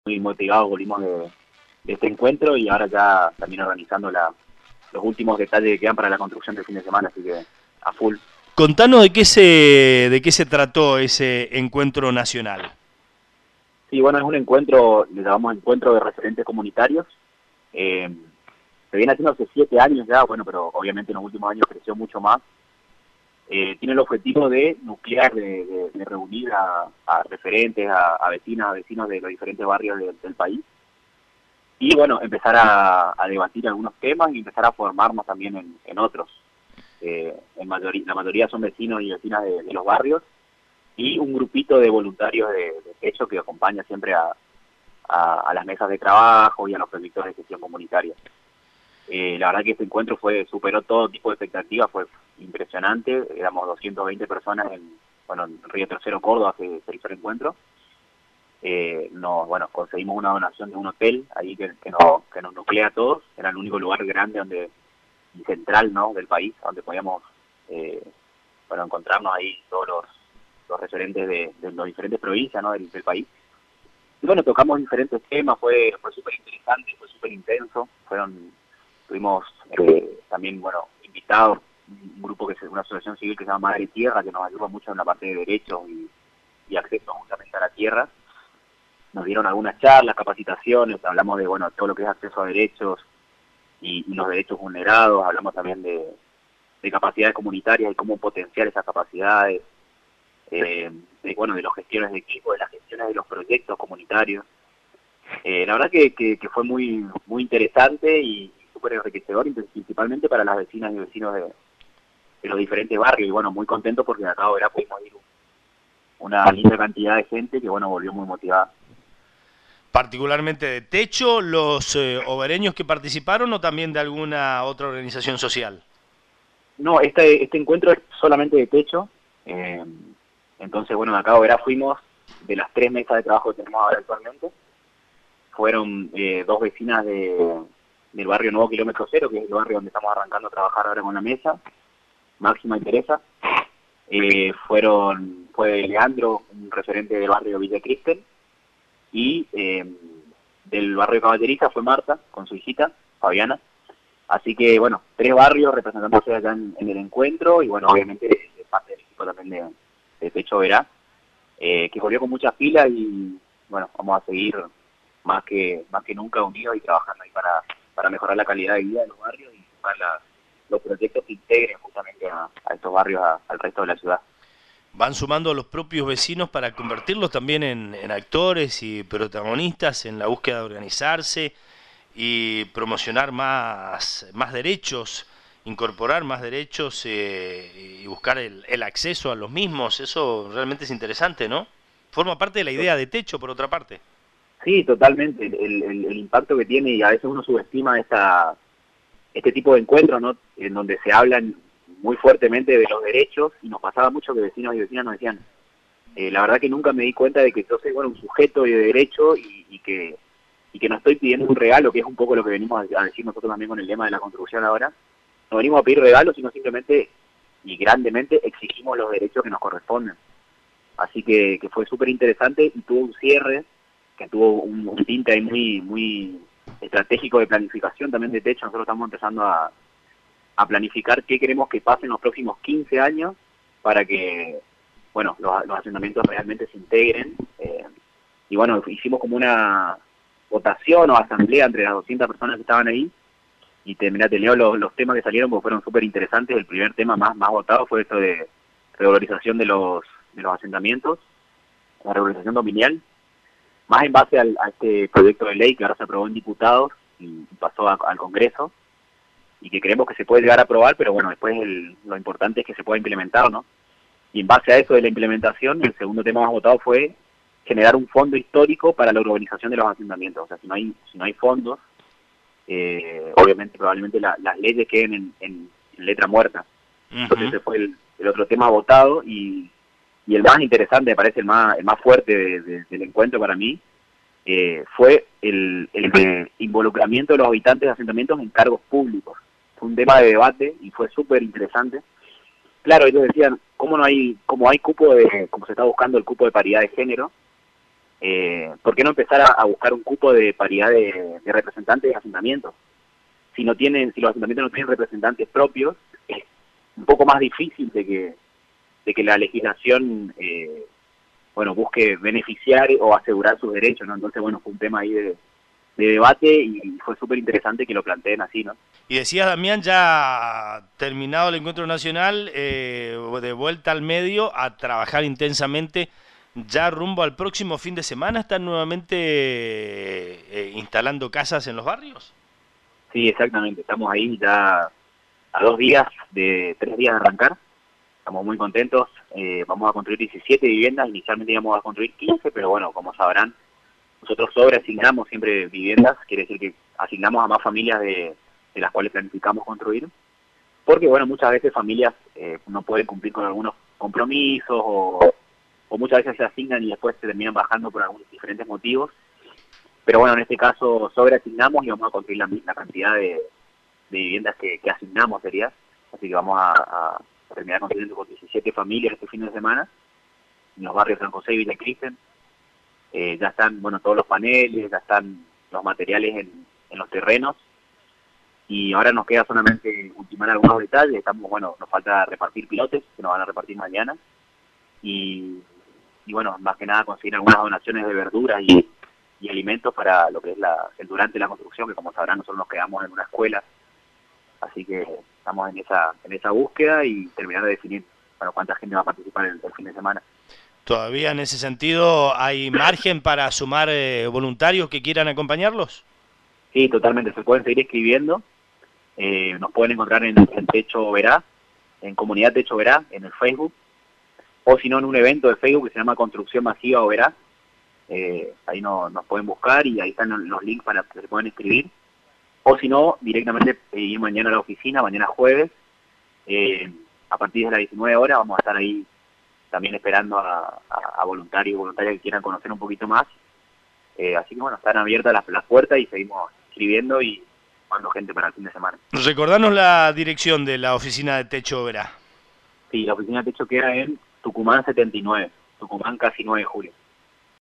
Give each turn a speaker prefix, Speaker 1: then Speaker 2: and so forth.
Speaker 1: muy motivados volvimos de este encuentro y ahora ya también organizando los últimos detalles que quedan para la construcción del fin de semana, así que a full.
Speaker 2: Contanos de qué se trató ese encuentro nacional.
Speaker 1: Sí, bueno, es un encuentro, le llamamos encuentro de referentes comunitarios. Eh, Se viene haciendo hace 7 años ya, bueno, pero obviamente en los últimos años creció mucho más. Tiene el objetivo de nuclear, de reunir a referentes, a vecinas, a vecinos de los diferentes barrios del país. Y bueno, empezar a debatir algunos temas y empezar a formarnos también en otros. La mayoría son vecinos y vecinas de los barrios y un grupito de voluntarios de techo que acompaña siempre a las mesas de trabajo y a los proyectos de gestión comunitaria. La verdad que este encuentro superó todo tipo de expectativas, fue impresionante. Éramos 220 personas en Río Tercero, Córdoba, se hizo el encuentro. Bueno, conseguimos una donación de un hotel ahí que nos nuclea a todos. Era el único lugar grande y central, ¿no?, del país, donde podíamos encontrarnos ahí todos los referentes de las diferentes provincias, ¿no?, del país. Y bueno, tocamos diferentes temas, fue súper interesante, fue súper intenso. Tuvimos también, bueno, invitados, un grupo una asociación civil que se llama Madre Tierra, que nos ayuda mucho en la parte de derechos y acceso justamente a la tierra. Nos dieron algunas charlas, capacitaciones, hablamos de, bueno, todo lo que es acceso a derechos y los derechos vulnerados, hablamos también de capacidades comunitarias y cómo potenciar esas capacidades, de las gestiones de equipo, de las gestiones de los proyectos comunitarios. La verdad que fue muy interesante y súper enriquecedor, principalmente para las vecinas y vecinos de los diferentes barrios. Y bueno, muy contento porque acá ahora pudimos ir una linda cantidad de gente que, bueno, volvió muy motivada.
Speaker 2: Particularmente de Techo, los hogareños que participaron o también de alguna otra organización social.
Speaker 1: No, este encuentro es solamente de techo. eh, entonces, bueno, acá ahora fuimos de las 3 mesas de trabajo que tenemos ahora actualmente. Fueron dos vecinas del barrio Nuevo Kilómetro Cero, que es el barrio donde estamos arrancando a trabajar ahora con la mesa, Máxima y Teresa. Fue Leandro, un referente del barrio Villa Cristel, y del barrio Caballeriza fue Marta, con su hijita, Fabiana. Así que, bueno, 3 barrios representándose acá en el encuentro, y bueno, obviamente de parte del equipo también de Techo Verá, que volvió con muchas pilas y, bueno, vamos a seguir más que nunca unidos y trabajando ahí para mejorar la calidad de vida de los barrios y para los proyectos que integren justamente a estos barrios al resto de la ciudad.
Speaker 2: Van sumando a los propios vecinos para convertirlos también en actores y protagonistas en la búsqueda de organizarse y promocionar más derechos, incorporar más derechos y buscar el acceso a los mismos. Eso realmente es interesante, ¿no? Forma parte de la idea de Techo, por otra parte.
Speaker 1: Sí, totalmente. El impacto que tiene, y a veces uno subestima este tipo de encuentros, ¿no?, en donde se hablan muy fuertemente de los derechos, y nos pasaba mucho que vecinos y vecinas nos decían, la verdad que nunca me di cuenta de que yo soy, bueno, un sujeto de derecho y que no estoy pidiendo un regalo, que es un poco lo que venimos a decir nosotros también con el lema de la construcción ahora. No venimos a pedir regalos, sino simplemente y grandemente exigimos los derechos que nos corresponden. Así que fue súper interesante y tuvo un cierre que tuvo un tinte ahí muy estratégico de planificación también de techo. Nosotros estamos empezando a planificar qué queremos que pase en los próximos 15 años para que, bueno, los asentamientos realmente se integren. Y bueno, hicimos como una votación o asamblea entre las 200 personas que estaban ahí. Y te leo los temas que salieron porque fueron súper interesantes. El primer tema más votado fue esto de revalorización de los asentamientos, la regularización dominial, más en base a este proyecto de ley que ahora se aprobó en diputados y pasó al Congreso, y que creemos que se puede llegar a aprobar, pero bueno, después lo importante es que se pueda implementar, ¿no? Y en base a eso de la implementación, el segundo tema más votado fue generar un fondo histórico para la urbanización de los asentamientos. O sea, si no hay fondos, obviamente probablemente las leyes queden en letra muerta. Entonces
Speaker 2: Ujú.
Speaker 1: ese fue el otro tema votado, y el más interesante, me parece el más fuerte del encuentro para mí, fue el involucramiento de los habitantes de asentamientos en cargos públicos. Fue un tema de debate y fue súper interesante. Claro, ellos decían, como hay cupo como se está buscando el cupo de paridad de género, ¿por qué no empezar a buscar un cupo de paridad de representantes de asentamientos? Si los asentamientos no tienen representantes propios, es un poco más difícil de que la legislación busque beneficiar o asegurar sus derechos, ¿no? Entonces, bueno, fue un tema ahí de debate y fue súper interesante que lo planteen así, ¿no?
Speaker 2: Y decías, Damián, ya terminado el encuentro nacional, de vuelta al medio a trabajar intensamente, ya rumbo al próximo fin de semana, ¿están nuevamente instalando casas en los barrios?
Speaker 1: Sí, exactamente, estamos ahí ya a 3 días de arrancar, estamos muy contentos, vamos a construir 17 viviendas, inicialmente íbamos a construir 15, pero bueno, como sabrán, nosotros sobreasignamos siempre viviendas, quiere decir que asignamos a más familias de las cuales planificamos construir, porque bueno, muchas veces familias no pueden cumplir con algunos compromisos o muchas veces se asignan y después se terminan bajando por algunos diferentes motivos, pero bueno, en este caso sobreasignamos y vamos a construir la cantidad de viviendas que asignamos sería, así que vamos a terminar construyendo con 17 familias este fin de semana, en los barrios San José y Villa Cristian. Ya están, bueno, todos los paneles, ya están los materiales en los terrenos, y ahora nos queda solamente ultimar algunos detalles. Estamos, bueno, nos falta repartir pilotes, que nos van a repartir mañana, y bueno, más que nada conseguir algunas donaciones de verduras y alimentos para lo que es durante la construcción, que como sabrán nosotros nos quedamos en una escuela, así que estamos en esa búsqueda y terminar de definir, bueno, cuánta gente va a participar el fin de semana.
Speaker 2: ¿Todavía en ese sentido hay margen para sumar voluntarios que quieran acompañarlos?
Speaker 1: Sí, totalmente, se pueden seguir escribiendo, nos pueden encontrar en Techo Verá, en Comunidad Techo Verá, en el Facebook, o si no en un evento de Facebook que se llama Construcción Masiva Verá, ahí nos pueden buscar y ahí están los links para que se puedan escribir, o si no, directamente ir mañana a la oficina, mañana jueves, a partir de las 19 horas vamos a estar ahí también esperando a voluntarios y voluntarias que quieran conocer un poquito más. Así que bueno, están abiertas las puertas y seguimos escribiendo y mandando gente para el fin de semana.
Speaker 2: Recordanos la dirección de la oficina de Techo Verá.
Speaker 1: Sí, la oficina de Techo queda en Tucumán 79, Tucumán casi 9 de julio.